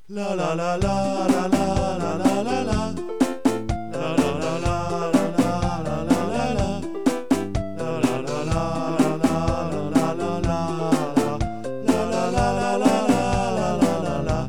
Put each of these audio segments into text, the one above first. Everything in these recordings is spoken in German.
La la la la la la la la la la. La la la la la la la la la la. La la la la la la la la la. La la la la la la la la.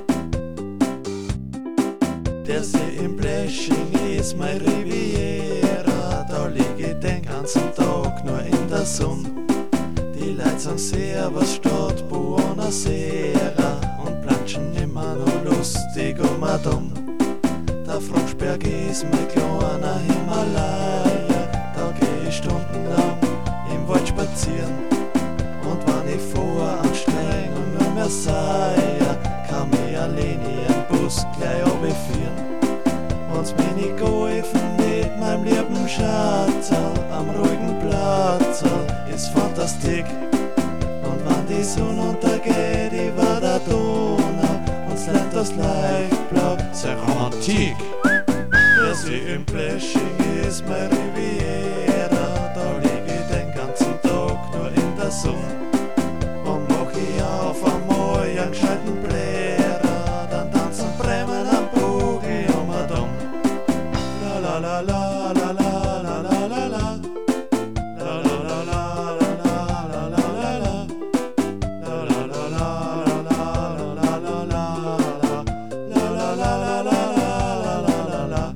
Der See im Bläsching ist meine Riviera. Da lieg ich den ganzen Tag nur in der Sonne. Die Leute sagen sehr, was steht Buenos Aires und planschen immer noch lustig dumm. Der Froschberg ist mein kleiner Himalaya, da geh ich stundenlang im Wald spazieren. Und wenn ich voranstreng und nur mehr sei, kann mich allein in den Bus gleich runterführen. Wenn's mir nicht geholfen mit meinem lieben Schatzel am ruhigen Platz, ist fantastisch. Und wenn die Sonne untergeht über der Donau und lernt das Leichtblau, sei Romantik. Der See im Bläsching ist meine Riviera, da lieg ich den ganzen Tag nur in der Sonne. Und mach ich auf einmal einen gescheiten Blärer, dann tanzen Bremen am Bugel um und um. La la la la la la la la la. La la la la la la la la la. La la la la la la la la. La la la la la la la.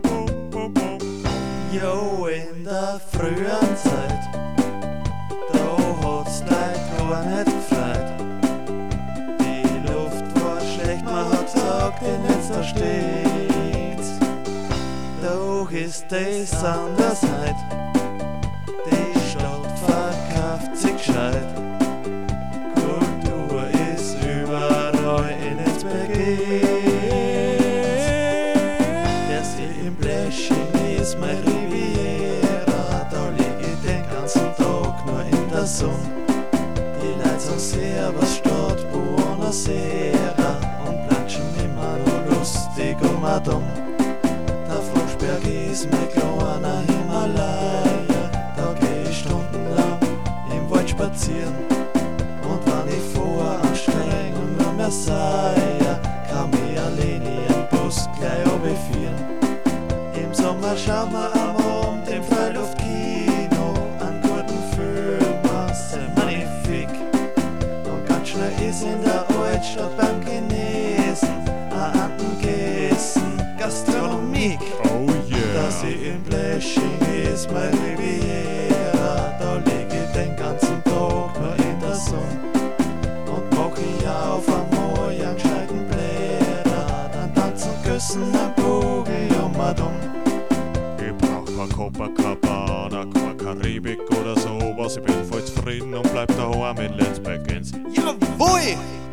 Jo, in der frühen Zeit, da hat's Leute gar nicht gefreut. Die Luft war schlecht, man hat gesagt, die Netz da steht's. Doch ist das anders heut. Die Stadt verkauft sich gescheit. Kultur ist überall in ins begeht. Der See im Bläsching ist meine Riviera, da lieg ich den ganzen Tag nur in der Sonne. Die Leute sagen sehr, was steht Buenos Aires und planschen immer noch lustig dumm. Der Froschberg ist mein kleiner Himalaya, da geh ich stundenlang im Wald spazieren. Und wenn ich voranstreng und nur mehr sei, kann mich allein in den Bus gleich runterführen. Im Sommer schauen wir am Abend im Freiluftkino einen guten Film aus der Magnifik. Und ganz schnell ist in der Altstadt beim Chinesen ein Andengessen Gastronomik. Oh yeah. Der See im Bläsching ist meine Riviera, da lieg ich den ganzen Tag nur in der Sonne. Und mach ich auf einmal einen gescheiten Bläder, dann tanzen Küssen am Kugel um und um. Ich brauch kein Copacabana, kein Karibik oder sowas. Ich bin voll zufrieden und bleib daheim in Let's Begins. Jawohl!